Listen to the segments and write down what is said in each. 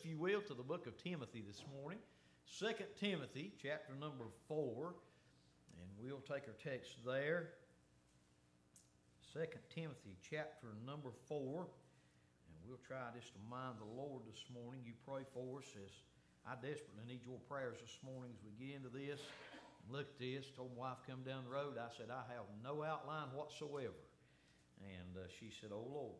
if you will, to the book of Timothy this morning. 2 Timothy, chapter number 4. And we'll take our text there. 2 Timothy, chapter number 4. And we'll try just to mind the Lord this morning. You pray for us as I desperately need your prayers this morning as we get into this. Look at this. Told my wife come down the road. I said, I have no outline whatsoever. And she said, oh, Lord.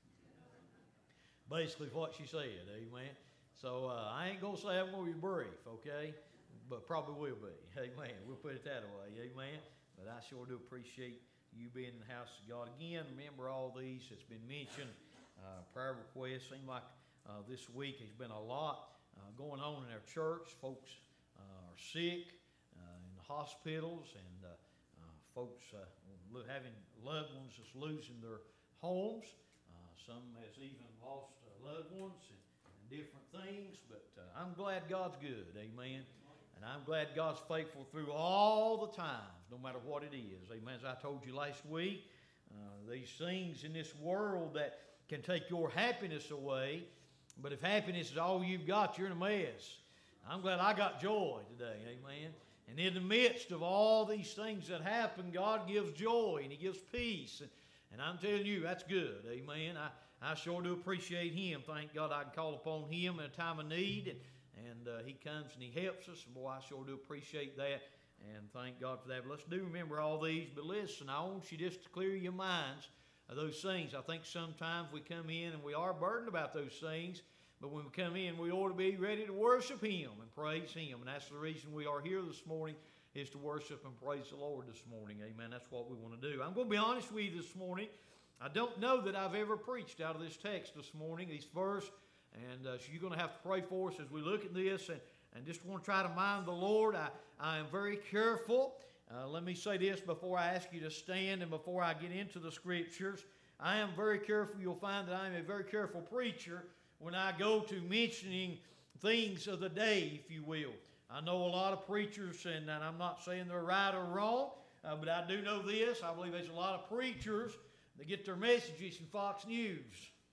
Basically what she said, amen. So I ain't going to say I'm going to be brief, okay? But probably will be, amen. We'll put it that way, amen. But I sure do appreciate you being in the house of God. Again, remember all these that's been mentioned. Prayer requests. Seems like this week has been a lot going on in our church. Folks are sick in the hospitals, and folks having loved ones that's losing their homes. Some has even lost loved ones and different things, but I'm glad God's good, amen. And I'm glad God's faithful through all the times, no matter what it is, amen. As I told you last week, these things in this world that can take your happiness away, but if happiness is all you've got, you're in a mess. I'm glad I got joy today, amen. And in the midst of all these things that happen, God gives joy and He gives peace. And I'm telling you, that's good, amen. I sure do appreciate Him. Thank God I can call upon Him in a time of need, and He comes and He helps us. And boy, I sure do appreciate that, and thank God for that. But let's do remember all these. But listen, I want you just to clear your minds of those things. I think sometimes we come in and we are burdened about those things, but when we come in, we ought to be ready to worship Him and praise Him. And that's the reason we are here this morning, is to worship and praise the Lord this morning. Amen. That's what we want to do. I'm going to be honest with you this morning. I don't know that I've ever preached out of this text this morning, this verse, and so you're going to have to pray for us as we look at this, and just want to try to mind the Lord. I am very careful. Let me say this before I ask you to stand and before I get into the Scriptures. I am very careful. You'll find that I am a very careful preacher when I go to mentioning things of the day, if you will. I know a lot of preachers, and I'm not saying they're right or wrong, but I do know this. I believe there's a lot of preachers that get their messages from Fox News.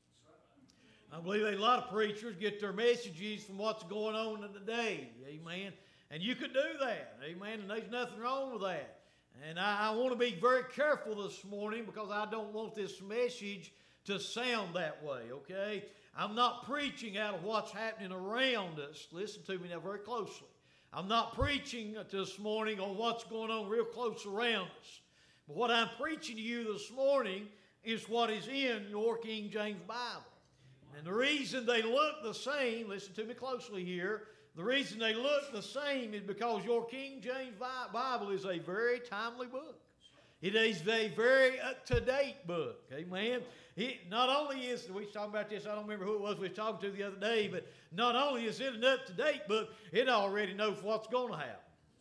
I believe there's a lot of preachers get their messages from what's going on in the day. Amen. And you could do that. Amen. And there's nothing wrong with that. And I want to be very careful this morning because I don't want this message to sound that way, okay? I'm not preaching out of what's happening around us. Listen to me now very closely. I'm not preaching this morning on what's going on real close around us. But what I'm preaching to you this morning is what is in your King James Bible. And the reason they look the same, listen to me closely here, the reason they look the same is because your King James Bible is a very timely book. It is a very up-to-date book. Amen. Not only is, we was talking about this, I don't remember who it was we was talking to the other day, but not only is it an up-to-date book, it already knows what's going to happen.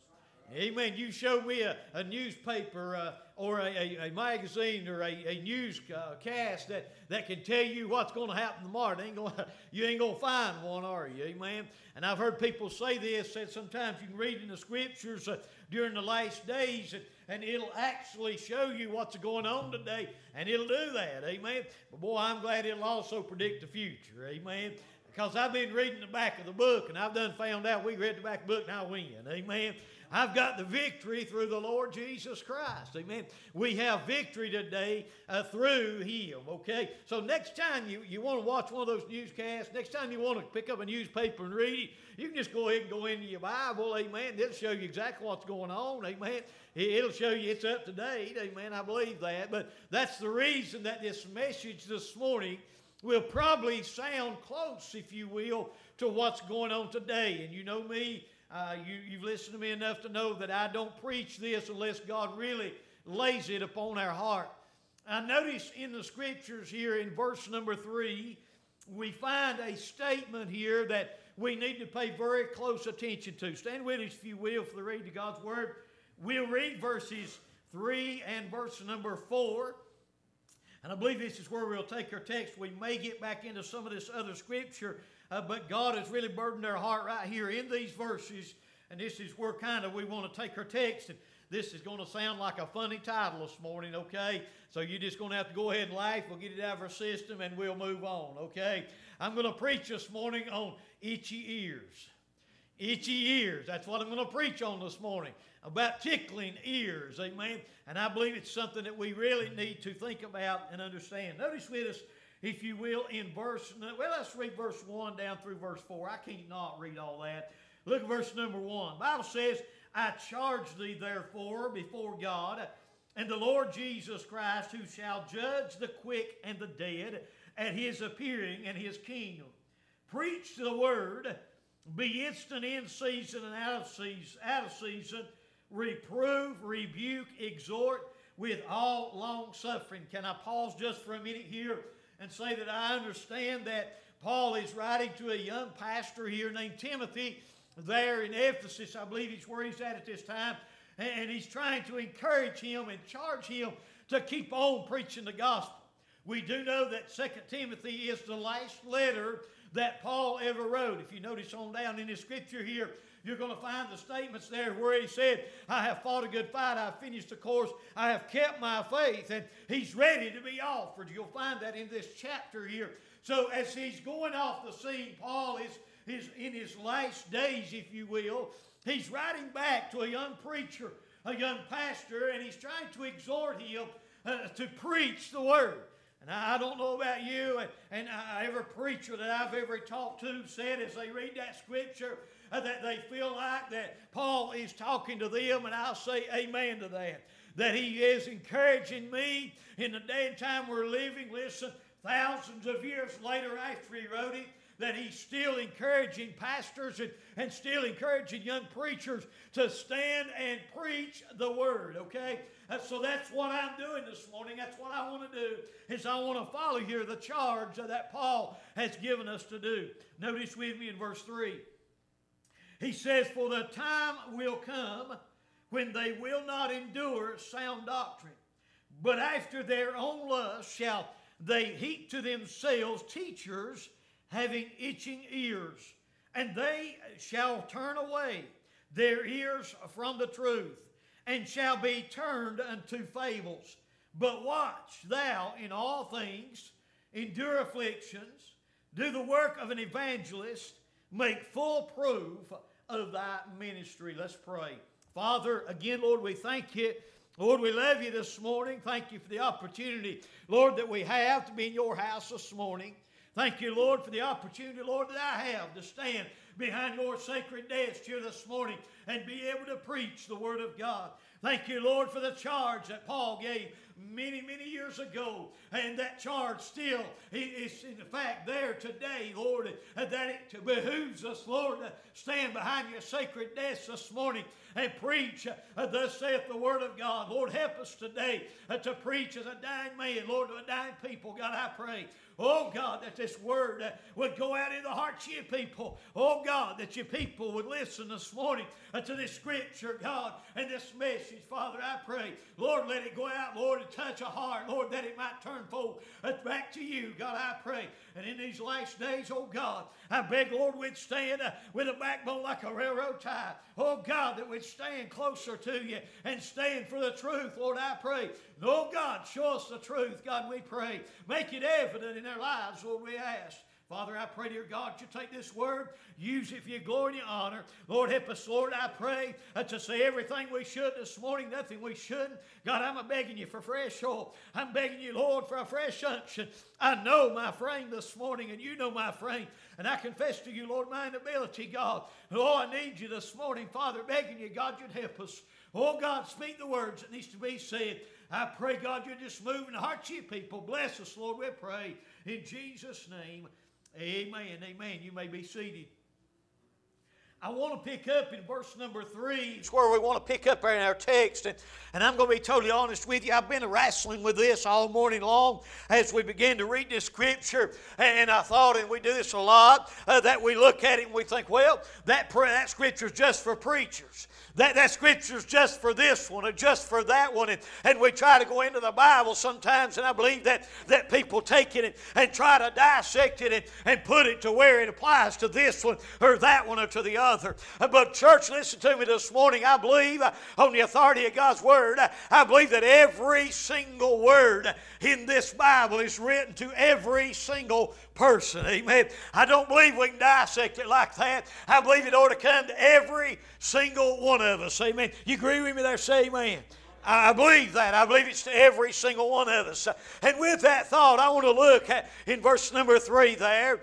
Amen. You show me a newspaper or a magazine or a newscast that can tell you what's going to happen tomorrow. You ain't going to find one, are you? Amen. And I've heard people say this, that sometimes you can read in the Scriptures during the last days, and it'll actually show you what's going on today, and it'll do that. Amen. But boy, I'm glad it'll also predict the future. Amen. Because I've been reading the back of the book, and I've done found out we read the back of the book and I win. Amen. I've got the victory through the Lord Jesus Christ. Amen. We have victory today through Him. Okay. So next time you want to watch one of those newscasts, next time you want to pick up a newspaper and read it, you can just go ahead and go into your Bible. Amen. It'll show you exactly what's going on. Amen. It'll show you it's up to date. Amen. I believe that. But that's the reason that this message this morning will probably sound close, if you will, to what's going on today. And you know me, you've listened to me enough to know that I don't preach this unless God really lays it upon our heart. I notice in the Scriptures here in verse number 3, we find a statement here that we need to pay very close attention to. Stand with us, if you will, for the reading of God's Word. We'll read verses 3 and verse number 4. And I believe this is where we'll take our text. We may get back into some of this other Scripture, but God has really burdened our heart right here in these verses. And this is where kind of we want to take our text. And this is going to sound like a funny title this morning, okay? So you're just going to have to go ahead and laugh. We'll get it out of our system and we'll move on, okay? I'm going to preach this morning on itchy ears. Itchy ears. That's what I'm going to preach on this morning, about tickling ears, amen? And I believe it's something that we really need to think about and understand. Notice with us, if you will, in let's read verse 1 down through verse 4. I can't not read all that. Look at verse number 1. The Bible says, I charge thee therefore before God and the Lord Jesus Christ, who shall judge the quick and the dead at his appearing and his kingdom. Preach the word, be instant in season and out of season, reprove, rebuke, exhort with all long suffering. Can I pause just for a minute here and say that I understand that Paul is writing to a young pastor here named Timothy there in Ephesus. I believe it's where he's at this time. And he's trying to encourage him and charge him to keep on preaching the gospel. We do know that 2 Timothy is the last letter that Paul ever wrote. If you notice on down in the scripture here, you're going to find the statements there where he said, I have fought a good fight, I have finished the course, I have kept my faith, and he's ready to be offered. You'll find that in this chapter here. So as he's going off the scene, Paul is in his last days, if you will. He's writing back to a young preacher, a young pastor, and he's trying to exhort him to preach the word. And I don't know about you, and every preacher that I've ever talked to said as they read that scripture that they feel like that Paul is talking to them, and I'll say amen to that. That he is encouraging me in the day and time we're living. Listen, thousands of years later after he wrote it, that he's still encouraging pastors and still encouraging young preachers to stand and preach the word, okay? So that's what I'm doing this morning. That's what I want to do, is I want to follow here the charge that Paul has given us to do. Notice with me in verse 3. He says, for the time will come when they will not endure sound doctrine, but after their own lust shall they heap to themselves teachers having itching ears, and they shall turn away their ears from the truth, and shall be turned unto fables. But watch thou in all things, endure afflictions, do the work of an evangelist, make full proof of thy ministry. Let's pray. Father, again, Lord, we thank you. Lord, we love you this morning. Thank you for the opportunity, Lord, that we have to be in your house this morning. Thank you, Lord, for the opportunity, Lord, that I have to stand behind your sacred desk here this morning and be able to preach the Word of God. Thank you, Lord, for the charge that Paul gave many, many years ago. And that charge still is, in fact, there today, Lord, that it behooves us, Lord, to stand behind your sacred desk this morning and preach, thus saith the Word of God. Lord, help us today to preach as a dying man, Lord, to a dying people. God, I pray, oh God, that this word would go out in the hearts of your people. Oh God, that your people would listen this morning to this scripture, God, and this message. Father, I pray, Lord, let it go out, Lord, and touch a heart, Lord, that it might turn folk back to you. God, I pray. And in these last days, oh God, I beg, Lord, we'd stand with a backbone like a railroad tie. Oh God, that we'd stand closer to you and stand for the truth. Lord, I pray. Oh God, show us the truth. God, we pray. Make it evident in our lives, Lord, we ask. Father, I pray, dear God, you take this word, use it for your glory and your honor. Lord, help us, Lord, I pray, to say everything we should this morning, nothing we shouldn't. God, I'm begging you for fresh oil. I'm begging you, Lord, for a fresh unction. I know my frame this morning, and you know my frame. And I confess to you, Lord, my inability, God. Oh, I need you this morning, Father, begging you, God, you'd help us. Oh, God, speak the words that needs to be said. I pray, God, you're just moving the hearts of your people. Bless us, Lord, we pray. In Jesus' name, amen, amen. You may be seated. I want to pick up in verse number 3. It's where we want to pick up in our text. And I'm going to be totally honest with you. I've been wrestling with this all morning long as we begin to read this scripture. And I thought, and we do this a lot, that we look at it and we think, well, that scripture's just for preachers. That scripture's just for this one or just for that one. And we try to go into the Bible sometimes, and I believe that people take it and try to dissect it and put it to where it applies to this one or that one or to the other. another. But church, listen to me this morning. I believe on the authority of God's Word, I believe that every single word in this Bible is written to every single person. Amen. I don't believe we can dissect it like that. I believe it ought to come to every single one of us. Amen. You agree with me there? Say amen. I believe that. I believe it's to every single one of us. And with that thought, I want to look at in verse number 3 there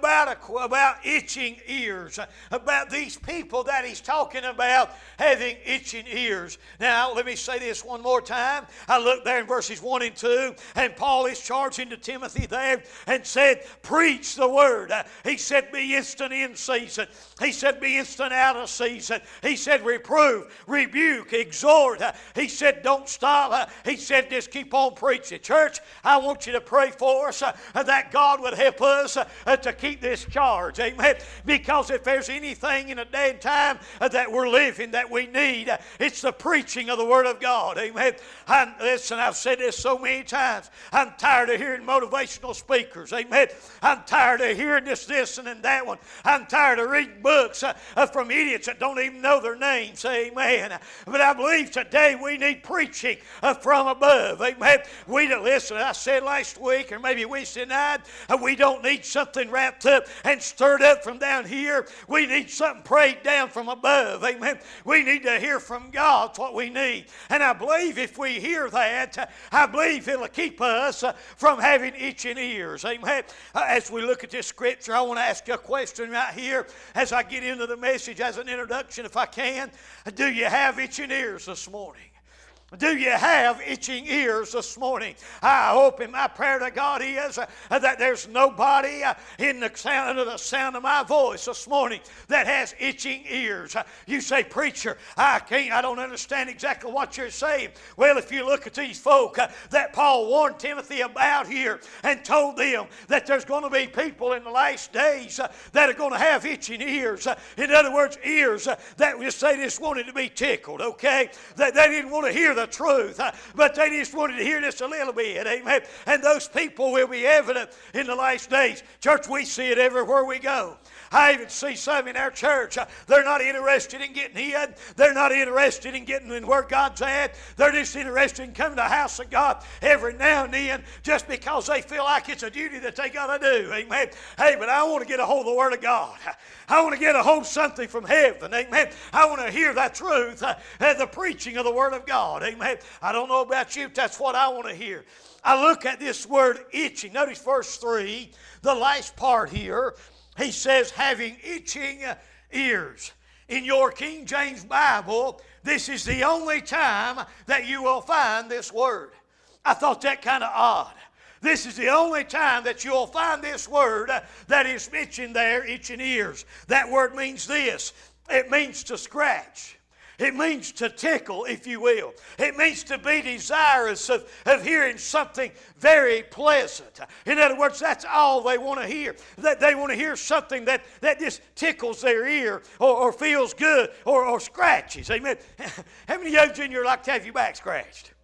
about itching ears, about these people that he's talking about having itching ears. Now, let me say this one more time. I look there in verses 1 and 2, and Paul is charging to Timothy there and said, preach the word. He said, be instant in season. He said, be instant out of season. He said, reprove, rebuke, exhort. He said, don't stop. He said, just keep on preaching. Church, I want you to pray for us that God would help us to keep this charge. Amen. Because if there's anything in a day and time that we're living that we need, it's the preaching of the Word of God. Amen. Listen, I've said this so many times. I'm tired of hearing motivational speakers. Amen. I'm tired of hearing this and that one. I'm tired of reading books from idiots that don't even know their names. Amen. But I believe today we need preaching from above. Amen. Listen, I said last week or maybe Wednesday night, we don't need something wrapped up and stirred up from down here. We need something prayed down from above. Amen. We need to hear from God. That's what we need. And I believe if we hear that, I believe it'll keep us from having itching ears. Amen. As we look at this scripture, I want to ask you a question right here as I get into the message as an introduction, if I can. Do you have itching ears this morning? Do you have itching ears this morning? I hope in my prayer to God is that there's nobody in the sound of my voice this morning that has itching ears. You say, preacher, I don't understand exactly what you're saying. Well, if you look at these folk that Paul warned Timothy about here and told them that there's going to be people in the last days that are going to have itching ears. In other words, ears that they just wanted to be tickled, okay? They didn't want to hear the truth, but they just wanted to hear this a little bit. Amen. And those people will be evident in the last days. Church, we see it everywhere we go. I even see some in our church. They're not interested in getting in. They're not interested in getting in where God's at. They're just interested in coming to the house of God every now and then just because they feel like it's a duty that they got to do. Amen. Hey, but I want to get a hold of the Word of God. I want to get a hold of something from heaven. Amen. I want to hear that truth, the preaching of the Word of God. Amen. I don't know about you, but that's what I want to hear. I look at this word itching. Notice verse 3, the last part here. He says, having itching ears. In your King James Bible, this is the only time that you will find this word. I thought that kind of odd. This is the only time that you'll find this word that is mentioned there, itching ears. That word means this. It means to scratch. It means to tickle, if you will. It means to be desirous of hearing something very pleasant. In other words, that's all they want to hear. That they want to hear something that just tickles their ear or feels good or scratches. Amen. How many of you in here like to have your back scratched?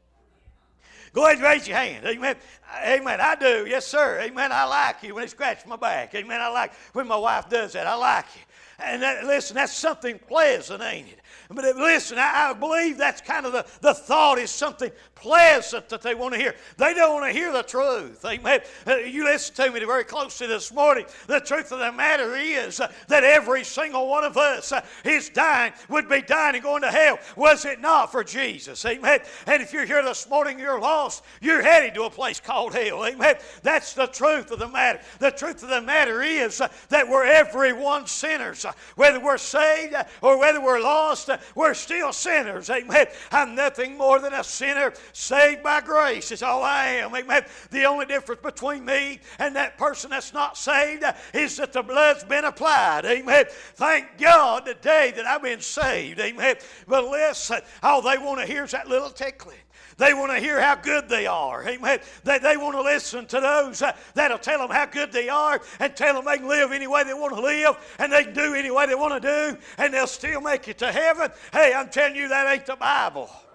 Go ahead and raise your hand. Amen. Amen. I do. Yes, sir. Amen. I like you when they scratch my back. Amen. I like when my wife does that. I like it. And listen, that's something pleasant, ain't it? But listen, I believe that's kind of the thought is something pleasant that they want to hear. They don't want to hear the truth. Amen. You listen to me very closely this morning. The truth of the matter is that every single one of us is dying, would be dying and going to hell, was it not for Jesus. Amen. And if you're here this morning, you're lost, you're headed to a place called hell. Amen. That's the truth of the matter. The truth of the matter is that we're everyone sinners. Whether we're saved or whether we're lost, we're still sinners. Amen. I'm nothing more than a sinner saved by grace. It's all I am. Amen. The only difference between me and that person that's not saved is that the blood's been applied. Amen. Thank God today that I've been saved. Amen. But listen, all they want to hear is that little tickling. They want to hear how good they are. Amen. They want to listen to those that'll tell them how good they are and tell them they can live any way they want to live and they can do any way they want to do and they'll still make it to heaven. Hey, I'm telling you, that ain't the Bible.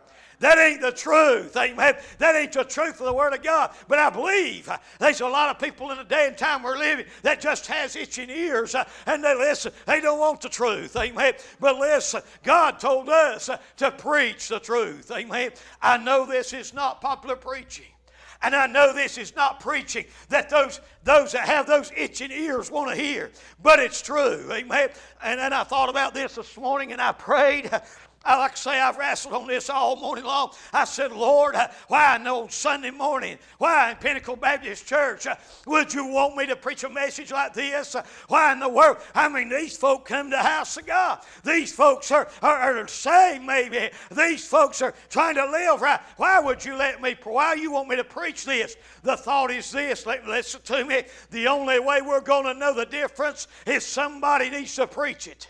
That ain't the truth. Amen. That ain't the truth of the Word of God. But I believe there's a lot of people in the day and time we're living that just has itching ears and they listen. They don't want the truth. Amen. But listen, God told us to preach the truth. Amen. I know this is not popular preaching. And I know this is not preaching that those that have those itching ears want to hear. But it's true. Amen. And then I thought about this morning and I prayed. Like I say, I've wrestled on this all morning long. I said, Lord, why on Sunday morning, why in Pinnacle Baptist Church would you want me to preach a message like this? Why in the world? I mean, these folk come to the house of God. These folks are saved maybe. These folks are trying to live right. Why would you why you want me to preach this? The thought is this, listen to me. The only way we're going to know the difference is somebody needs to preach it.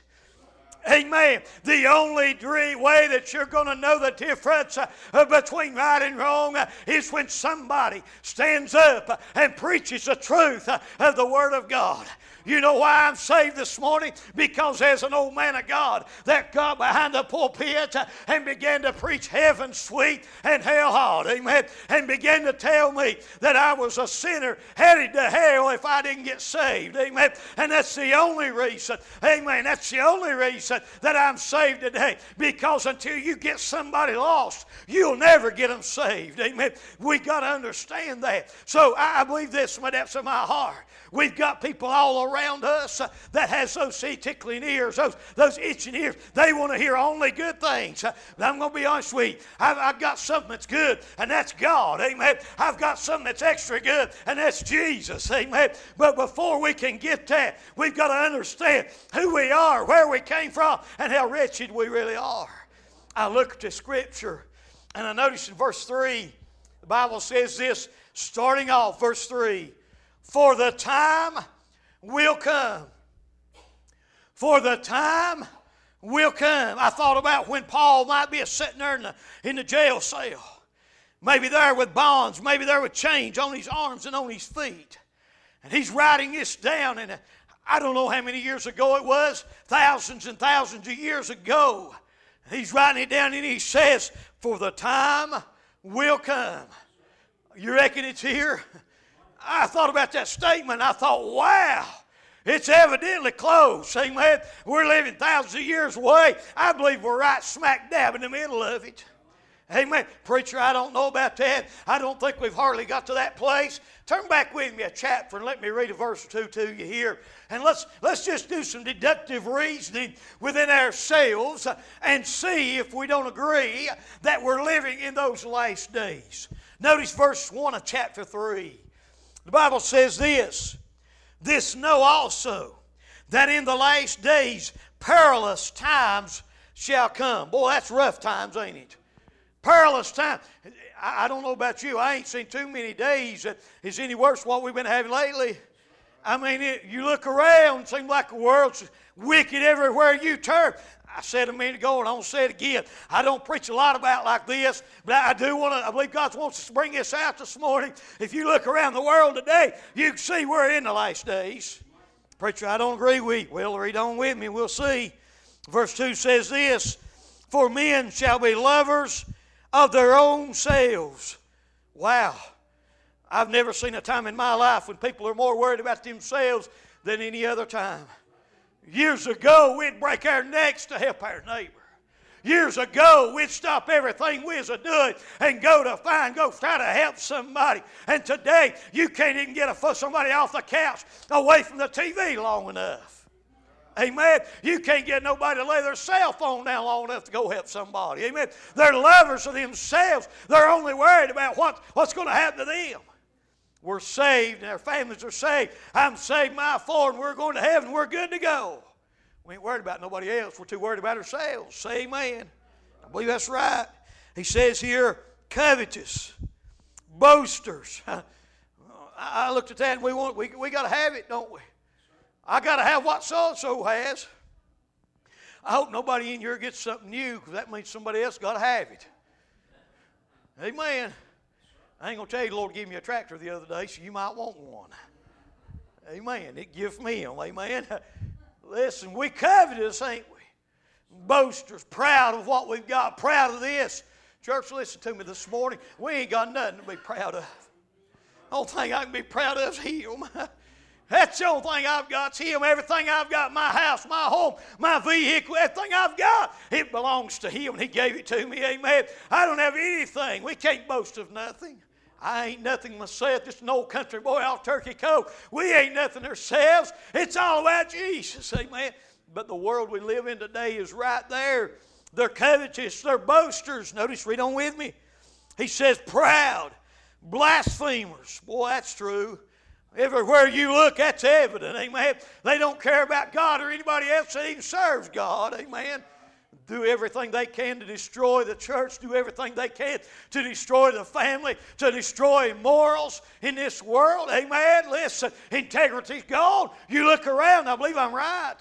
Amen. The only way that you're going to know the difference between right and wrong is when somebody stands up and preaches the truth of the Word of God. You know why I'm saved this morning? Because there's an old man of God that got behind the pulpit and began to preach heaven sweet and hell hot. Amen. And began to tell me that I was a sinner headed to hell if I didn't get saved. Amen. And that's the only reason. Amen. That's the only reason that I'm saved today. Because until you get somebody lost, you'll never get them saved. Amen. We got to understand that. So I believe this from the depths of my heart. We've got people all around us that has those tickling ears, those itching ears. They want to hear only good things. But I'm going to be honest with you. I've got something that's good, and that's God. Amen. I've got something that's extra good, and that's Jesus. Amen. But before we can get that, we've got to understand who we are, where we came from, and how wretched we really are. I look at the Scripture, and I notice in verse 3, the Bible says this, starting off, verse 3, for the time will come. For the time will come. I thought about when Paul might be sitting there in the jail cell. Maybe there with bonds, maybe there with chains on his arms and on his feet. And he's writing this down, and I don't know how many years ago it was, thousands and thousands of years ago. He's writing it down, and he says, for the time will come. You reckon it's here? I thought about that statement. I thought, wow, it's evidently close. Amen. We're living thousands of years away. I believe we're right smack dab in the middle of it. Amen. Preacher, I don't know about that. I don't think we've hardly got to that place. Turn back with me a chapter and let me read a verse or two to you here. And let's just do some deductive reasoning within ourselves and see if we don't agree that we're living in those last days. Notice verse 1 of chapter 3. The Bible says this know also, that in the last days perilous times shall come. Boy, that's rough times, ain't it? Perilous times. I don't know about you. I ain't seen too many days that is any worse than what we've been having lately. I mean, you look around, it seems like the world's wicked everywhere you turn. I said a minute ago, and I'm going to say it again. I don't preach a lot about like this, but I believe God wants us to bring this out this morning. If you look around the world today, you can see we're in the last days. Preacher, I don't agree with you. Well, read on with me, we'll see. Verse 2 says this, for men shall be lovers of their own selves. Wow. I've never seen a time in my life when people are more worried about themselves than any other time. Years ago, we'd break our necks to help our neighbor. Years ago, we'd stop everything we was doing and go try to help somebody. And today, you can't even get somebody off the couch away from the TV long enough. Amen. You can't get nobody to lay their cell phone down long enough to go help somebody. Amen. They're lovers of themselves. They're only worried about what's going to happen to them. We're saved and our families are saved. I'm saved, my four, and we're going to heaven. We're good to go. We ain't worried about nobody else. We're too worried about ourselves. Say amen. I believe that's right. He says here, covetous, boasters. I looked at that and we got to have it, don't we? I got to have what so-and-so has. I hope nobody in here gets something new because that means somebody else got to have it. Amen. I ain't going to tell you the Lord gave me a tractor the other day, so you might want one. Amen. It gives me them. Amen. Listen, we covetous, ain't we? Boasters, proud of what we've got, proud of this, Church, listen to me this morning. We ain't got nothing to be proud of. The only thing I can be proud of is Him. That's the only thing I've got. It's Him. Everything I've got, my house, my home, my vehicle, everything I've got, it belongs to Him, and He gave it to me. Amen. I don't have anything. We can't boast of nothing. I ain't nothing myself, just an old country boy off Turkey Cove. We ain't nothing ourselves. It's all about Jesus. Amen. But the world we live in today is right there. They're covetous. They're boasters. Notice, read on with me. He says, proud, blasphemers. Boy, that's true. Everywhere you look, that's evident. Amen. They don't care about God or anybody else that even serves God. Amen. Do everything they can to destroy the church. Do everything they can to destroy the family, to destroy morals in this world. Amen. Listen, integrity's gone. You look around, I believe I'm right.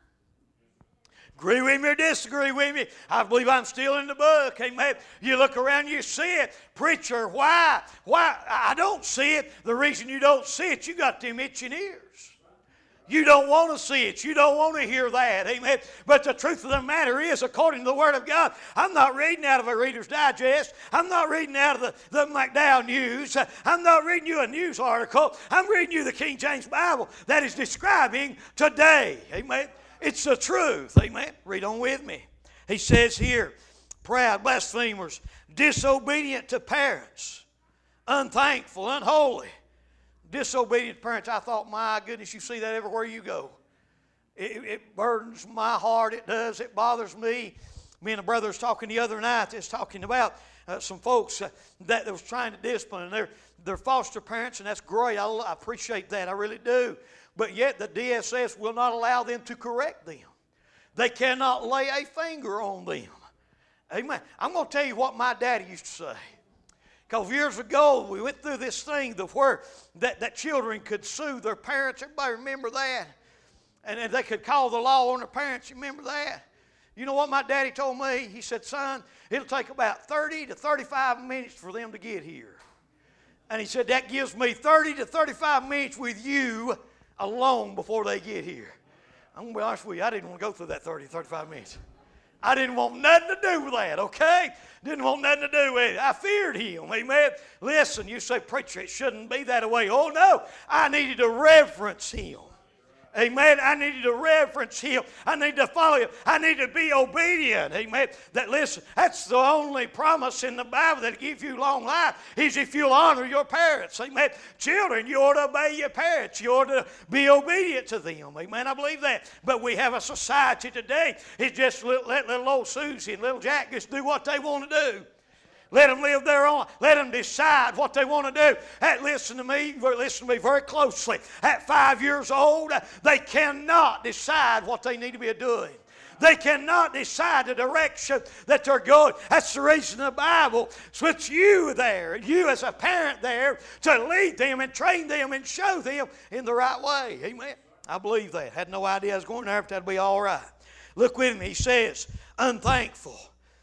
Agree with me or disagree with me, I believe I'm still in the book. Amen. You look around, you see it. Preacher, why? Why? I don't see it. The reason you don't see it, you got them itching ears. You don't want to see it. You don't want to hear that. Amen. But the truth of the matter is, according to the Word of God, I'm not reading out of a Reader's Digest. I'm not reading out of the McDowell News. I'm not reading you a news article. I'm reading you the King James Bible that is describing today. Amen. It's the truth. Amen. Read on with me. He says here, proud, blasphemers, disobedient to parents, unthankful, unholy. Disobedient parents, I thought, my goodness, you see that everywhere you go. It burdens my heart. It does. It bothers me. Me and a brother was talking the other night. They was talking about some folks that was trying to discipline. And they're foster parents, and that's great. I appreciate that. I really do. But yet the DSS will not allow them to correct them. They cannot lay a finger on them. Amen. I'm going to tell you what my daddy used to say. Because years ago, we went through this thing where that children could sue their parents. Everybody remember that? And they could call the law on their parents. You remember that? You know what my daddy told me? He said, son, it'll take about 30 to 35 minutes for them to get here. And he said, that gives me 30 to 35 minutes with you alone before they get here. I'm going to be honest with you, I didn't want to go through that 30 to 35 minutes. I didn't want nothing to do with that, okay? Didn't want nothing to do with it. I feared him, amen? Listen, you say, preacher, it shouldn't be that way. Oh, no, I needed to reverence him. Amen. I needed to reverence him. I need to follow him. I need to be obedient. Amen. Listen, that's the only promise in the Bible that gives you long life is if you'll honor your parents. Amen. Children, you ought to obey your parents. You ought to be obedient to them. Amen. I believe that. But we have a society today. It's just let little old Susie and little Jack just do what they want to do. Let them live their own. Let them decide what they want to do. Hey, listen to me very closely. At 5 years old, they cannot decide what they need to be doing. They cannot decide the direction that they're going. That's the reason the Bible puts you there, you as a parent there, to lead them and train them and show them in the right way. Amen. I believe that. Had no idea I was going there, but that'd be all right. Look with me. He says, unthankful,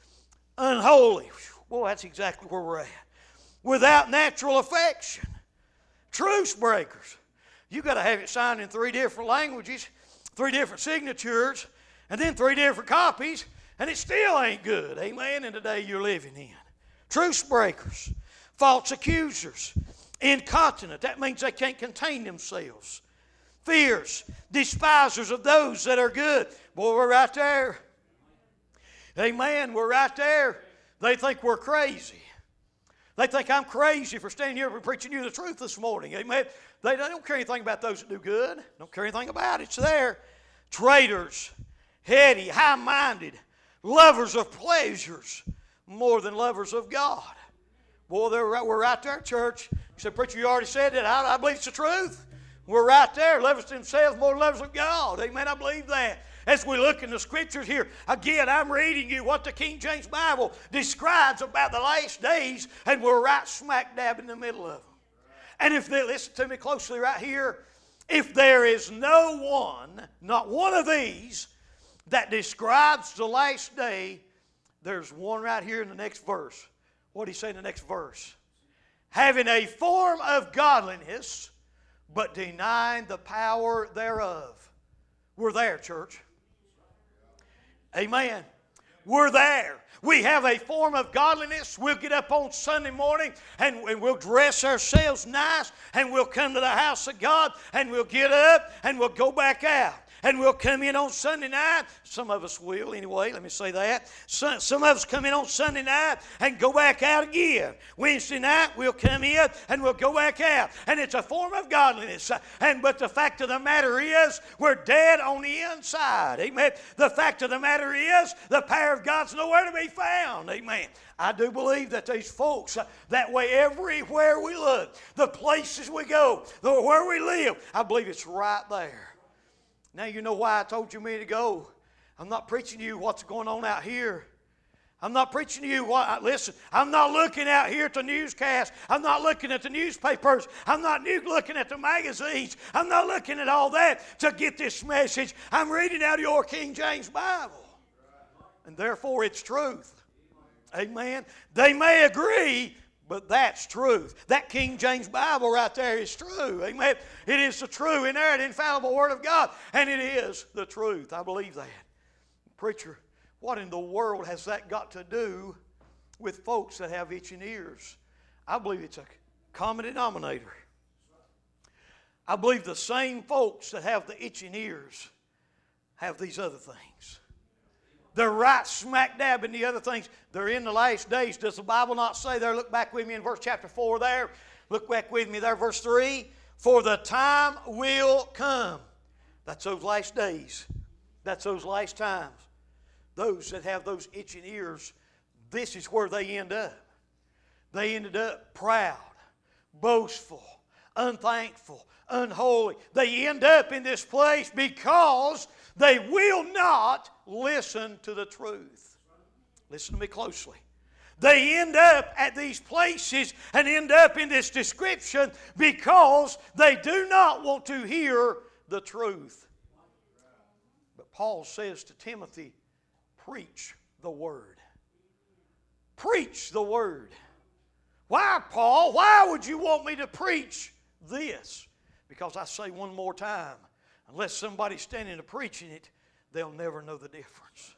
unholy. Well, that's exactly where we're at. Without natural affection. Truce breakers. You've got to have it signed in 3 different languages, 3 different signatures, and then 3 different copies, and it still ain't good. Amen. In the day you're living in. Truce breakers. False accusers. Incontinent. That means they can't contain themselves. Fierce. Despisers of those that are good. Boy, we're right there. Amen. We're right there. They think we're crazy. They think I'm crazy for standing here and preaching you the truth this morning. Amen. They don't care anything about those that do good. Don't care anything about it. It's there. Traitors, heady, high-minded, lovers of pleasures more than lovers of God. Boy, we're right there, church. You said, preacher, you already said that. I believe it's the truth. We're right there. Lovers themselves more than lovers of God. Amen. I believe that. As we look in the scriptures here, again, I'm reading you what the King James Bible describes about the last days, and we're right smack dab in the middle of them. And if they listen to me closely right here, if there is no one, not one of these, that describes the last day, there's one right here in the next verse. What did he say in the next verse? Having a form of godliness, but denying the power thereof. We're there, church. Amen. We're there. We have a form of godliness. We'll get up on Sunday morning and we'll dress ourselves nice and we'll come to the house of God and we'll get up and we'll go back out. And we'll come in on Sunday night. Some of us will anyway, let me say that. Some of us come in on Sunday night and go back out again. Wednesday night we'll come in and we'll go back out. And it's a form of godliness. But the fact of the matter is we're dead on the inside. Amen. The fact of the matter is the power of God's nowhere to be found. Amen. I do believe that these folks, that way everywhere we look, the places we go, where we live, I believe it's right there. Now you know why I told you a minute ago. I'm not preaching to you what's going on out here. I'm not preaching to you listen, I'm not looking out here at the newscast. I'm not looking at the newspapers. I'm not looking at the magazines. I'm not looking at all that to get this message. I'm reading out of your King James Bible. And therefore it's truth. Amen. They may agree, but that's truth. That King James Bible right there is true. Amen. It is the true, inerrant, infallible Word of God. And it is the truth. I believe that. Preacher, what in the world has that got to do with folks that have itching ears? I believe it's a common denominator. I believe the same folks that have the itching ears have these other things. They're right smack dab in the other things. They're in the last days. Does the Bible not say there? Look back with me in verse chapter 4 there. Look back with me there, verse 3. For the time will come. That's those last days. That's those last times. Those that have those itching ears, this is where they end up. They ended up proud, boastful, unthankful, unholy. They end up in this place because they will not listen to the truth. Listen to me closely. They end up at these places and end up in this description because they do not want to hear the truth. But Paul says to Timothy, preach the word. Preach the word. Why, Paul? Why would you want me to preach this? Because I say one more time, unless somebody's standing to preaching it, they'll never know the difference.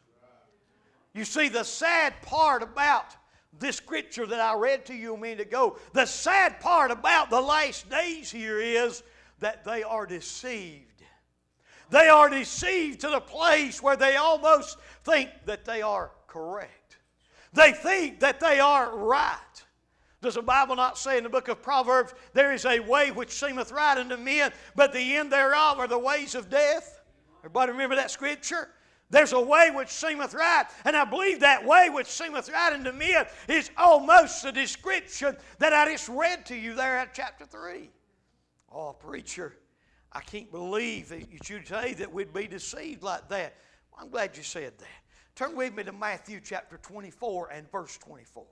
You see, the sad part about this scripture that I read to you a minute ago, the sad part about the last days here is that they are deceived. They are deceived to the place where they almost think that they are correct. They think that they are right. Does the Bible not say in the book of Proverbs, there is a way which seemeth right unto men, but the end thereof are the ways of death? Everybody remember that scripture? There's a way which seemeth right, and I believe that way which seemeth right unto men is almost the description that I just read to you there at chapter 3. Oh, preacher, I can't believe that you'd say that we'd be deceived like that. Well, I'm glad you said that. Turn with me to Matthew chapter 24 and verse 24.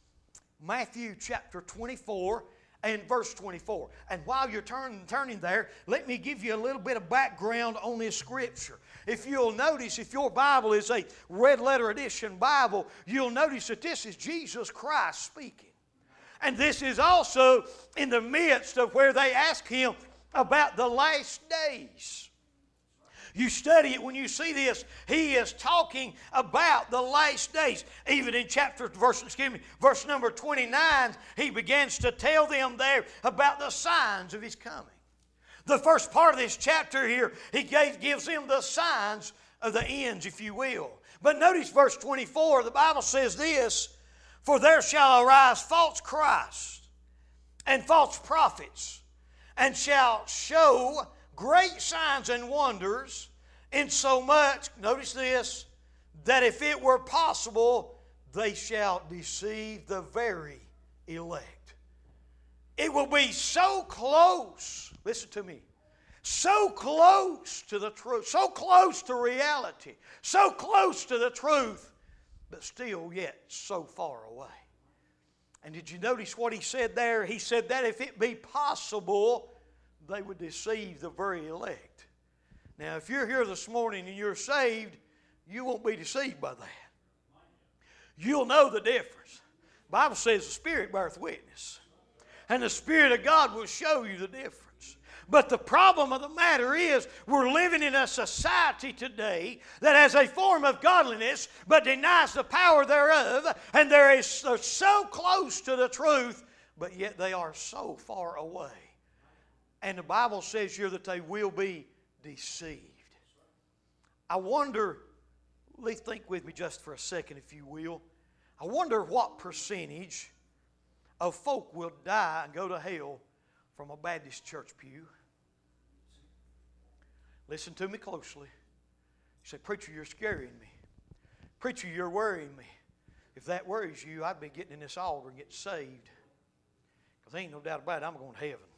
Matthew chapter 24 and verse 24. And while you're turning there, let me give you a little bit of background on this scripture. If you'll notice, if your Bible is a red letter edition Bible, you'll notice that this is Jesus Christ speaking. And this is also in the midst of where they ask him about the last days. You study it when you see this. He is talking about the last days. Even in verse number 29, he begins to tell them there about the signs of his coming. The first part of this chapter here, he gives them the signs of the ends, if you will. But notice verse 24, the Bible says this, for there shall arise false Christs and false prophets, and shall show great signs and wonders, insomuch, notice this, that if it were possible, they shall deceive the very elect. It will be so close, listen to me, so close to the truth, so close to reality, so close to the truth, but still yet so far away. And did you notice what he said there? He said that if it be possible, they would deceive the very elect. Now, if you're here this morning and you're saved, you won't be deceived by that. You'll know the difference. The Bible says the Spirit beareth witness. And the Spirit of God will show you the difference. But the problem of the matter is we're living in a society today that has a form of godliness but denies the power thereof, and they're so close to the truth, but yet they are so far away. And the Bible says here that they will be deceived. I wonder, please think with me just for a second if you will. I wonder what percentage of folk will die and go to hell from a Baptist church pew. Listen to me closely. You say, "Preacher, you're scaring me. Preacher, you're worrying me." If that worries you, I'd be getting in this altar and getting saved. Because there ain't no doubt about it, I'm going to heaven.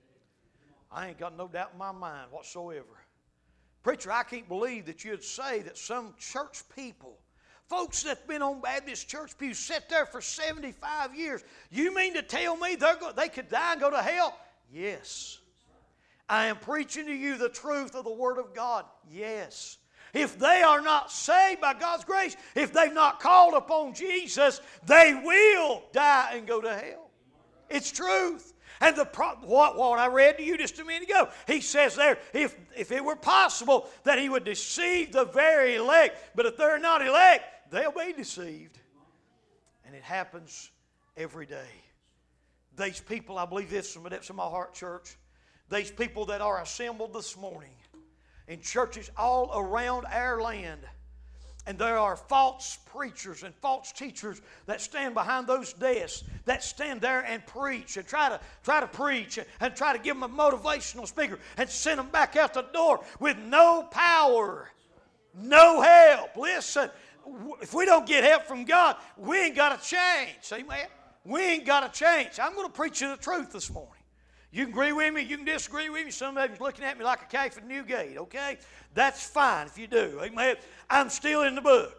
I ain't got no doubt in my mind whatsoever. Preacher, I can't believe that you'd say that some church people, folks that's been on Baptist church pews, sit there for 75 years. You mean to tell me they could die and go to hell? Yes. I am preaching to you the truth of the Word of God. Yes. If they are not saved by God's grace, if they've not called upon Jesus, they will die and go to hell. It's truth. And what I read to you just a minute ago, he says there, if it were possible that he would deceive the very elect, but if they're not elect, they'll be deceived. And it happens every day. These people, I believe this from the depths of my heart, church, these people that are assembled this morning in churches all around our land, and there are false preachers and false teachers that stand behind those desks, that stand there and preach and try to preach and try to give them a motivational speaker and send them back out the door with no power, no help. Listen, if we don't get help from God, we ain't got to change. Amen? We ain't got to change. I'm going to preach you the truth this morning. You can agree with me, you can disagree with me. Some of you's looking at me like a calf at Newgate, okay? That's fine if you do. Amen. I'm still in the book.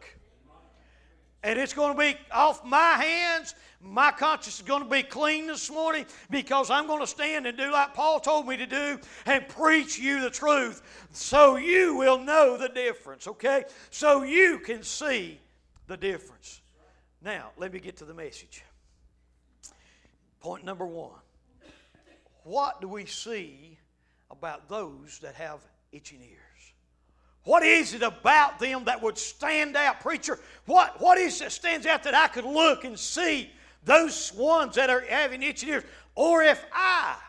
And it's going to be off my hands. My conscience is going to be clean this morning because I'm going to stand and do like Paul told me to do and preach you the truth so you will know the difference, okay? So you can see the difference. Now, let me get to the message. Point number one. What do we see about those that have itching ears? What is it about them that would stand out? Preacher, what is it that stands out that I could look and see those ones that are having itching ears? Or if I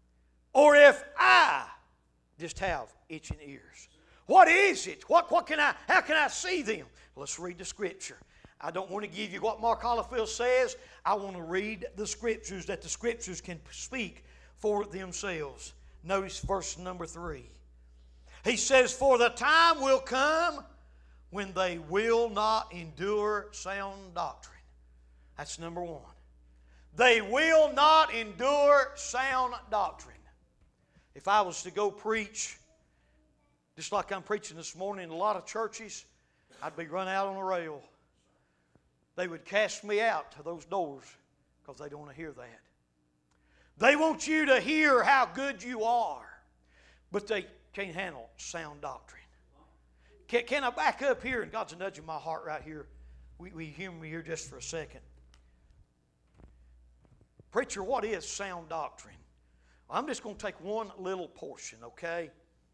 just have itching ears. What is it? How can I see them? Let's read the Scripture. I don't want to give you what Mark Hollifield says. I want to read the Scriptures that the Scriptures can speak for themselves. Notice verse number 3. He says, "For the time will come when they will not endure sound doctrine." That's number one. They will not endure sound doctrine. If I was to go preach, just like I'm preaching this morning in a lot of churches, I'd be run out on a rail. They would cast me out to those doors because they don't want to hear that. They want you to hear how good you are, but they can't handle sound doctrine. Can I back up here? And God's nudging my heart right here. We humor me here just for a second. Preacher, what is sound doctrine? I'm just going to take one little portion, okay,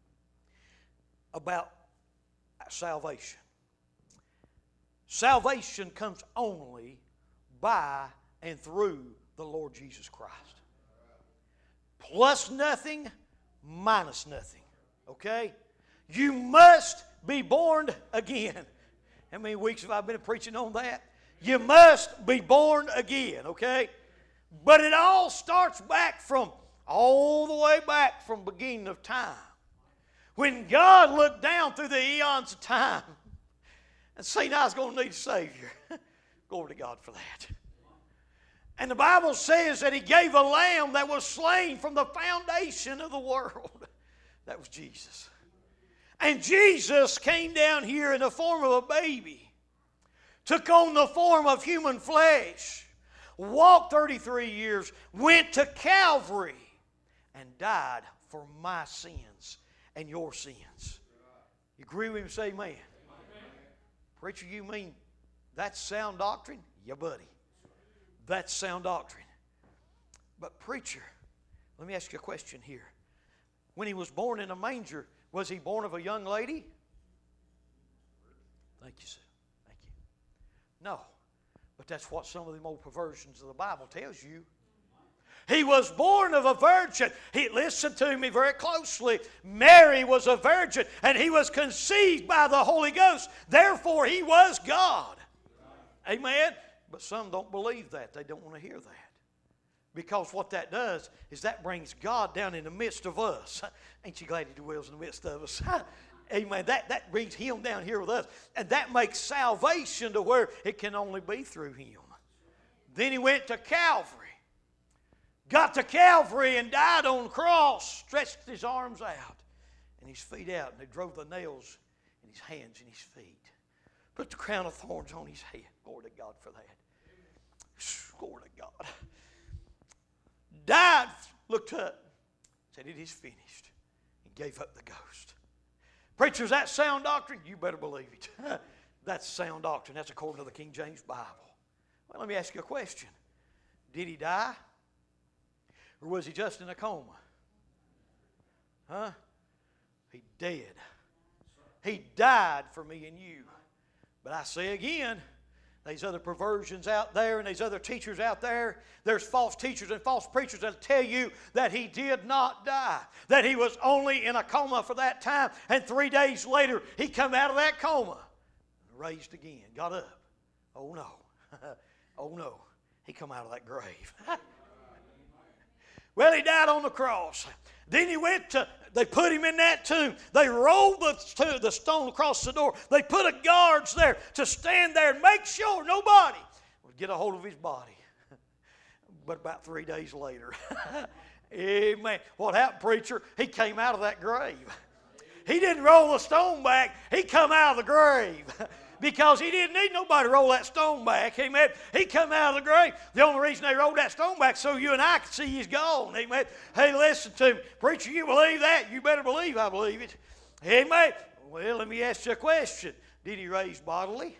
about salvation. Salvation comes only by and through the Lord Jesus Christ. Plus nothing, minus nothing. Okay? You must be born again. How many weeks have I been preaching on that? You must be born again, okay? But it all starts back from, all the way back from beginning of time. When God looked down through the eons of time and seen I was going to need a Savior. Glory to God for that. And the Bible says that He gave a lamb that was slain from the foundation of the world. That was Jesus. And Jesus came down here in the form of a baby, took on the form of human flesh, walked 33 years, went to Calvary, and died for my sins and your sins. You agree with me? Say amen. Amen. Preacher, you mean that's sound doctrine? Yeah, buddy. That's sound doctrine. But preacher, let me ask you a question here. when he was born in a manger, was he born of a young lady? Thank you, sir. Thank you. No. But that's what some of the old perversions of the Bible tells you. He was born of a virgin. Listen to me very closely. Mary was a virgin, and he was conceived by the Holy Ghost. Therefore, he was God. Amen? But some don't believe that. They don't want to hear that. Because what that does is that brings God down in the midst of us. Ain't you glad he dwells in the midst of us? Amen. That brings him down here with us. And that makes salvation to where it can only be through him. Then he went to Calvary. Got to Calvary and died on the cross. Stretched his arms out and his feet out. And they drove the nails in his hands and his feet. Put the crown of thorns on his head. Glory to God for that. Glory to God. Died, looked up, said, "It is finished," and gave up the ghost. Preacher, is that sound doctrine? You better believe it. That's sound doctrine. That's according to the King James Bible. Well, let me ask you a question. Did he die? Or was he just in a coma? Huh? He dead. He died for me and you. But I say again, there's other perversions out there and there's other teachers out there. There's false teachers and false preachers that tell you that he did not die. That he was only in a coma for that time. And 3 days later, he come out of that coma. Raised again. Got up. Oh no. Oh no. He come out of that grave. Well, he died on the cross. Then he went to, they put him in that tomb. They rolled the stone across the door. They put a guards there to stand there and make sure nobody would get a hold of his body. But about 3 days later, amen. What happened, preacher? He came out of that grave. He didn't roll the stone back. He come out of the grave. Because he didn't need nobody to roll that stone back. Amen. He come out of the grave. The only reason they rolled that stone back so you and I could see he's gone. Amen. Hey, listen to me. Preacher, you believe that? You better believe I believe it. Amen. Well, let me ask you a question. Did he raise bodily?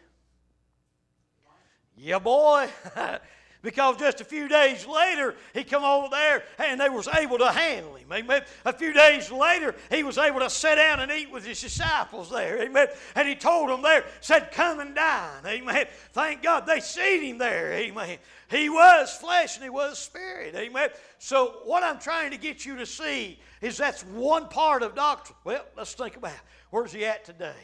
Yeah, boy. Because just a few days later, he come over there and they was able to handle him. Amen. A few days later, he was able to sit down and eat with his disciples there. Amen. And he told them there, said, "Come and dine." Amen. Thank God they seen him there. Amen. He was flesh and he was spirit. Amen. So what I'm trying to get you to see is that's one part of doctrine. Well, let's think about it. Where's he at today?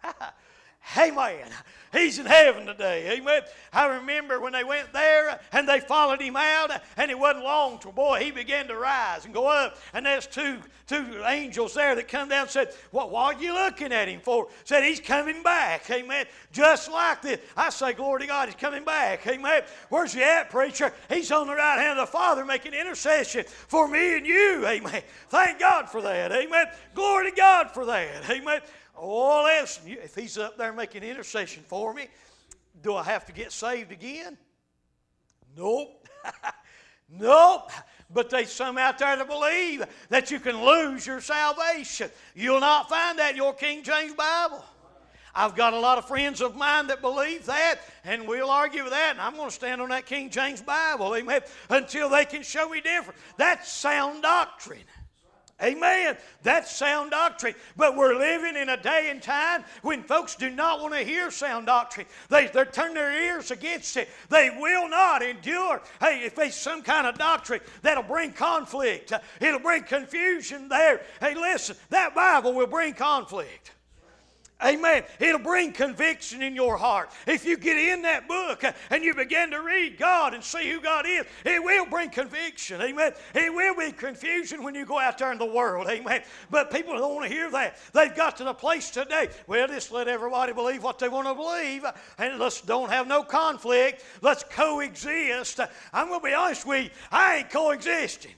Amen. He's in heaven today. Amen. I remember when they went there and they followed him out, and it wasn't long till, boy, he began to rise and go up. And there's two angels there that come down and said, "What are you looking at him for?" Said, "He's coming back." Amen. Just like this. I say, glory to God, he's coming back. Amen. Where's he at, preacher? He's on the right hand of the Father making intercession for me and you. Amen. Thank God for that. Amen. Glory to God for that. Amen. Oh, listen, if he's up there making intercession for me, do I have to get saved again? Nope. Nope. But there's some out there that believe that you can lose your salvation. You'll not find that in your King James Bible. I've got a lot of friends of mine that believe that, and we'll argue with that, and I'm going to stand on that King James Bible, amen, until they can show me different. That's sound doctrine. Amen. That's sound doctrine. But we're living in a day and time when folks do not want to hear sound doctrine. They turn their ears against it. They will not endure. Hey, if there's some kind of doctrine that'll bring conflict, it'll bring confusion there. Hey, listen, that Bible will bring conflict. Amen. It'll bring conviction in your heart. If you get in that book and you begin to read God and see who God is, it will bring conviction. Amen. It will be confusion when you go out there in the world. Amen. But people don't want to hear that. They've got to the place today, well, just let everybody believe what they want to believe, and let's don't have no conflict. Let's coexist. I'm going to be honest with you, I ain't coexisting.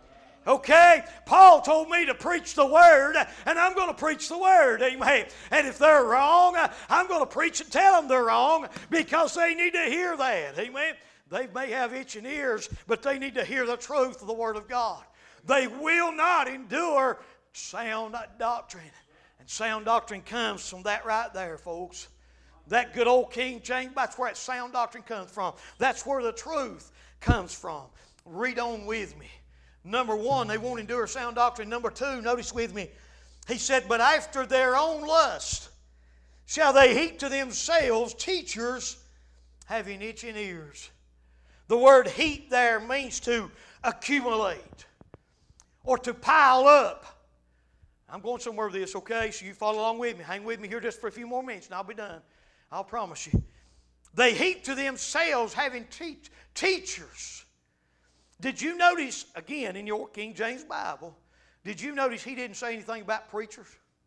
Okay? Paul told me to preach the Word, and I'm going to preach the Word. Amen. And if they're wrong, I'm going to preach and tell them they're wrong because they need to hear that. Amen. They may have itching ears, but they need to hear the truth of the Word of God. They will not endure sound doctrine. And sound doctrine comes from that right there, folks. That good old King James, that's where that sound doctrine comes from. That's where the truth comes from. Read on with me. Number one, they won't endure sound doctrine. Number two, notice with me, he said, but after their own lust shall they heap to themselves teachers having itching ears. The word heap there means to accumulate or to pile up. I'm going somewhere with this, okay? So you follow along with me. Hang with me here just for a few more minutes and I'll be done. I'll promise you. They heap to themselves having teachers. Did you notice, again, in your King James Bible, did you notice he didn't say anything about preachers?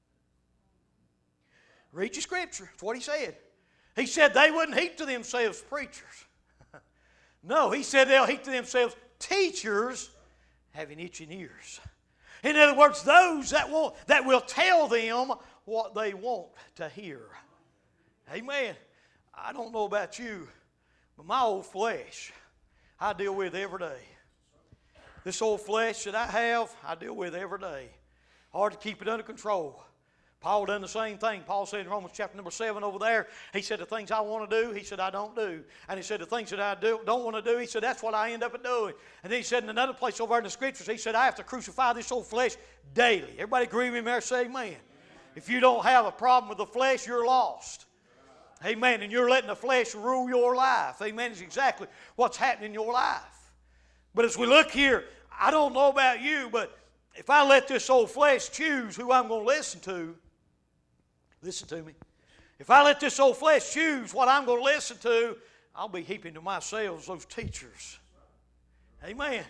Read your scripture. That's what he said. He said they wouldn't heap to themselves preachers. No, he said they'll heap to themselves teachers having itching ears. In other words, those that will tell them what they want to hear. Amen. I don't know about you, but my old flesh, I deal with every day. This old flesh that I have, I deal with every day. Hard to keep it under control. Paul done the same thing. Paul said in Romans chapter number 7 over there, he said the things I want to do, he said I don't don't. And he said the things that I don't want to do, he said that's what I end up doing. And then he said in another place over in the scriptures, he said I have to crucify this old flesh daily. Everybody agree with me there? Say amen. Amen. If you don't have a problem with the flesh, you're lost. Amen. And you're letting the flesh rule your life. Amen. Is exactly what's happening in your life. But as we look here, I don't know about you, but if I let this old flesh choose who I'm going to listen to me. If I let this old flesh choose what I'm going to listen to, I'll be heaping to myself those teachers. Amen.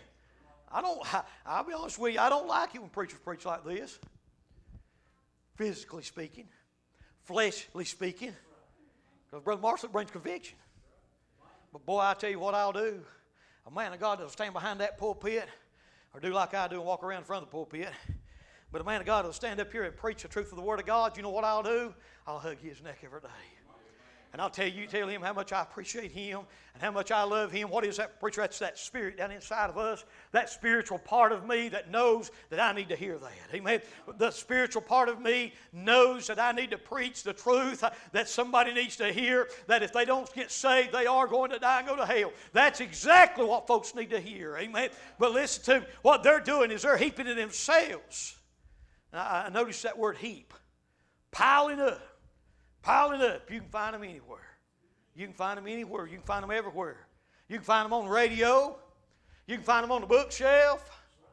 I'll be honest with you, I don't like it when preachers preach like this. Physically speaking, fleshly speaking. Because Brother Marshall brings conviction. But boy, I tell you what I'll do. A man of God that'll stand behind that pulpit or do like I do and walk around in front of the pulpit. But a man of God will stand up here and preach the truth of the Word of God. You know what I'll do? I'll hug his neck every day. And I'll tell him how much I appreciate him and how much I love him. What is that, preacher? That's that spirit down inside of us, that spiritual part of me that knows that I need to hear that. Amen. The spiritual part of me knows that I need to preach the truth, that somebody needs to hear, that if they don't get saved, they are going to die and go to hell. That's exactly what folks need to hear. Amen. But listen to me. What they're doing is they're heaping to themselves. I noticed that word heap. Piling up. Piling up. You can find them anywhere. You can find them anywhere. You can find them everywhere. You can find them on the radio. You can find them on the bookshelf.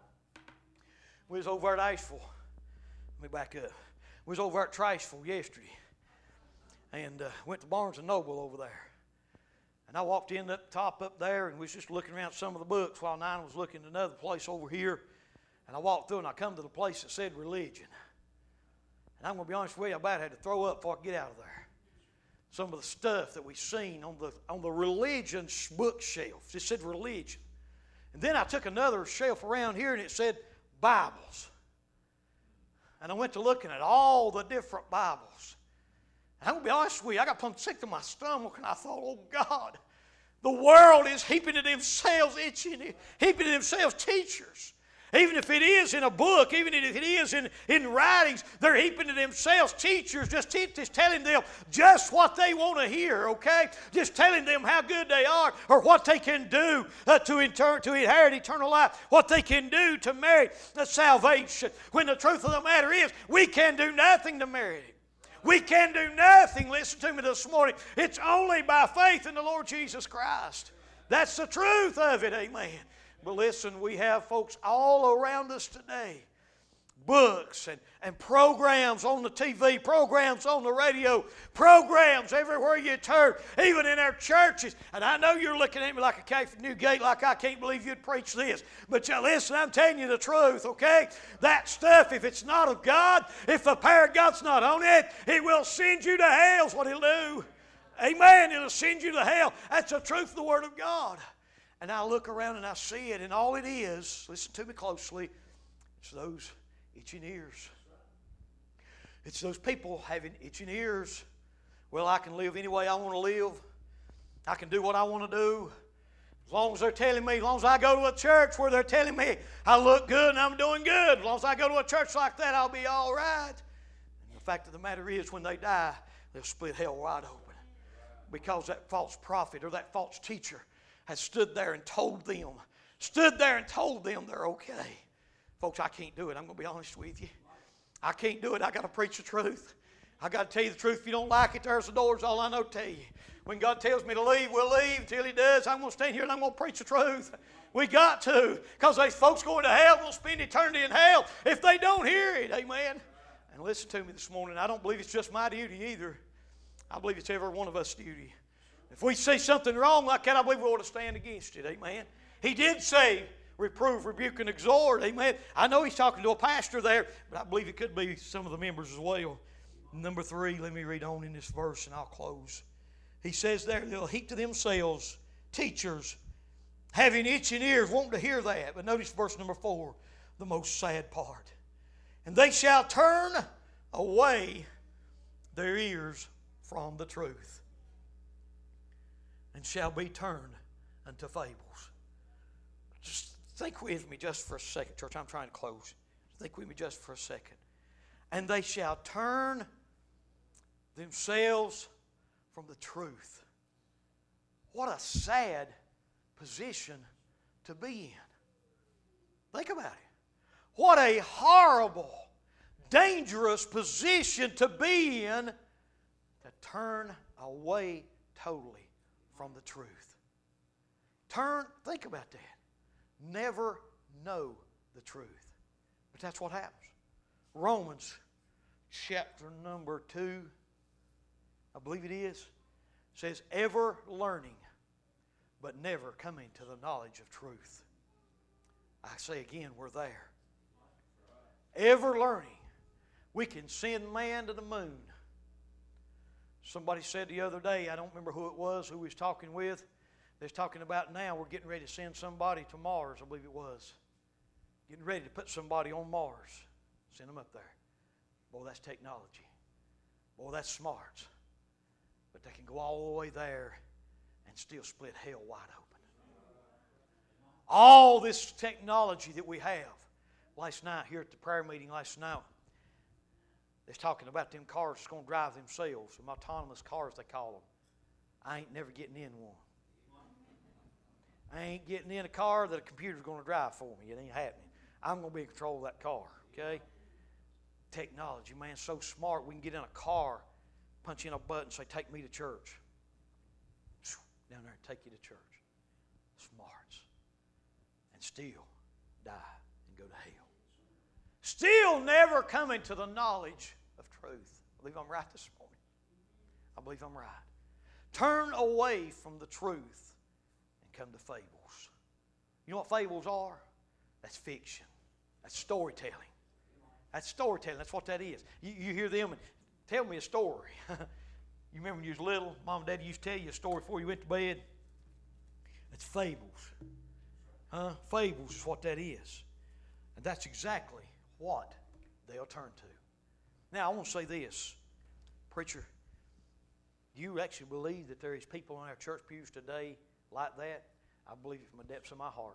We was over at Asheville. Let me back up. We was over at Trashville yesterday. And went to Barnes & Noble over there. And I walked in up top up there and was just looking around at some of the books while Nina was looking at another place over here. And I walked through and I come to the place that said religion. And I'm going to be honest with you, I about had to throw up before I get out of there. Some of the stuff that we've seen on the religion bookshelf. It said religion. And then I took another shelf around here and it said Bibles. And I went to looking at all the different Bibles. And I'm going to be honest with you, I got plumb sick to my stomach and I thought, oh God, the world is heaping to themselves heaping to themselves teachers. Even if it is in a book, even if it is in writings, they're heaping to themselves teachers, just telling them just what they want to hear, okay? Just telling them how good they are or what they can do to inherit eternal life, what they can do to merit the salvation. When the truth of the matter is, we can do nothing to merit it. We can do nothing, listen to me this morning. It's only by faith in the Lord Jesus Christ. That's the truth of it, amen. But listen, we have folks all around us today, books and programs on the TV, programs on the radio, programs everywhere you turn, even in our churches. And I know you're looking at me like a cat from Newgate, like I can't believe you'd preach this. But listen, I'm telling you the truth, okay? That stuff, if it's not of God, if the power of God's not on it, it will send you to hell is what it'll do. Amen. It'll send you to hell. That's the truth of the Word of God. And I look around and I see it, and all it is, listen to me closely, it's those itching ears. It's those people having itching ears. Well, I can live any way I want to live. I can do what I want to do. As long as they're telling me, as long as I go to a church where they're telling me I look good and I'm doing good, as long as I go to a church like that, I'll be all right. And the fact of the matter is, when they die, they'll split hell wide open. Because that false prophet or that false teacher has stood there and told them stood there and told them they're okay. Folks, I can't do it. I'm going to be honest with you. I can't do it. I got to preach the truth. I got to tell you the truth. If you don't like it, there's the door. Is all I know to tell you. When God tells me to leave, we'll leave. Until He does, I'm going to stand here and I'm going to preach the truth. We got to. Because these folks going to hell will spend eternity in hell if they don't hear it. Amen. And listen to me this morning. I don't believe it's just my duty either. I believe it's every one of us' duty. If we see something wrong like that, I believe we ought to stand against it. Amen. He did say, reprove, rebuke, and exhort. Amen. I know He's talking to a pastor there, but I believe it could be some of the members as well. Number 3, let me read on in this verse and I'll close. He says there, they'll heap to themselves teachers having itching ears, wanting to hear that. But notice verse number 4, the most sad part. And they shall turn away their ears from the truth, and shall be turned unto fables. Just think with me just for a second, church. I'm trying to close. Think with me just for a second. And they shall turn themselves from the truth. What a sad position to be in. Think about it. What a horrible, dangerous position to be in, to turn away totally from the truth. Think about that. Never know the truth. But that's what happens. Romans chapter number 2, I believe it is, says, ever learning, but never coming to the knowledge of truth. I say again, we're there. Ever learning. We can send man to the moon. Somebody said the other day, I don't remember who it was, who we was talking with. They was talking about now we're getting ready to send somebody to Mars, I believe it was. Getting ready to put somebody on Mars. Send them up there. Boy, that's technology. Boy, that's smarts. But they can go all the way there and still split hell wide open. All this technology that we have. Last night, here at the prayer meeting last night, they're talking about them cars that's going to drive themselves, them autonomous cars they call them. I ain't never getting in one. I ain't getting in a car that a computer's going to drive for me. It ain't happening. I'm going to be in control of that car, okay? Technology, man, so smart. We can get in a car, punch in a button, say, take me to church. Down there and take you to church. Smarts. And still die and go to hell. Still never coming to the knowledge of truth. I believe I'm right this morning. I believe I'm right. Turn away from the truth and come to fables. You know what fables are? That's fiction. That's storytelling. That's storytelling. That's what that is. You hear them and tell me a story. You remember when you was little, Mom and Dad used to tell you a story before you went to bed? That's fables. Fables is what that is. And that's exactly what they'll turn to. Now, I want to say this. Preacher, do you actually believe that there is people in our church pews today like that? I believe it from the depths of my heart.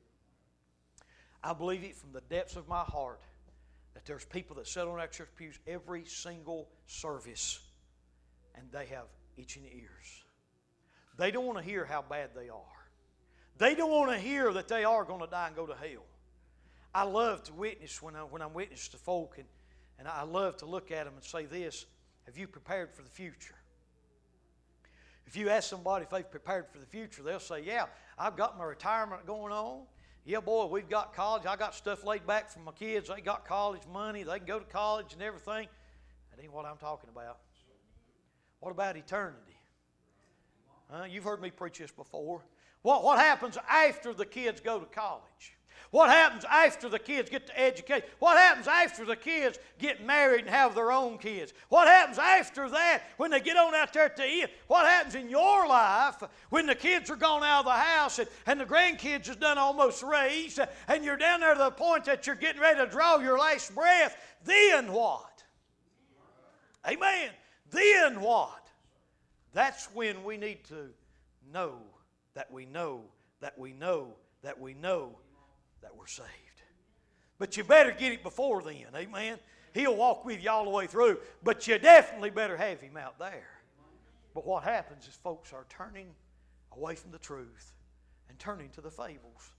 I believe it from the depths of my heart that there's people that sit on our church pews every single service and they have itching ears. They don't want to hear how bad they are. They don't want to hear that they are going to die and go to hell. I love to witness when I'm witnessing to folk, and I love to look at them and say this: have you prepared for the future? If you ask somebody if they've prepared for the future, they'll say, yeah, I've got my retirement going on. Yeah, boy, we've got college. I got stuff laid back for my kids. They got college money. They can go to college and everything. That ain't what I'm talking about. What about eternity? You've heard me preach this before. What happens after the kids go to college? What happens after the kids get to education? What happens after the kids get married and have their own kids? What happens after that when they get on out there at the end? What happens in your life when the kids are gone out of the house and the grandkids is done almost raised and you're down there to the point that you're getting ready to draw your last breath? Then what? Amen. Then what? That's when we need to know that we know that we know that we know that we're saved. But you better get it before then, amen? He'll walk with you all the way through, but you definitely better have Him out there. But what happens is folks are turning away from the truth and turning to the fables.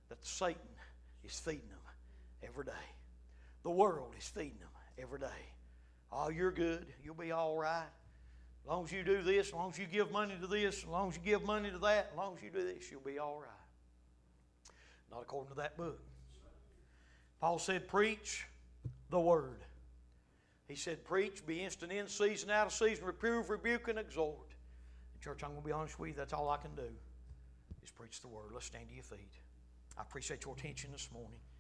that Satan is feeding them every day. The world is feeding them every day. Oh, you're good. You'll be all right. As long as you do this, as long as you give money to this, as long as you give money to that, as long as you do this, you'll be all right. Not according to that book. Paul said, preach the word. He said, preach, be instant in season, out of season, reprove, rebuke, and exhort. Church, I'm going to be honest with you, that's all I can do is preach the word. Let's stand to your feet. I appreciate your attention this morning.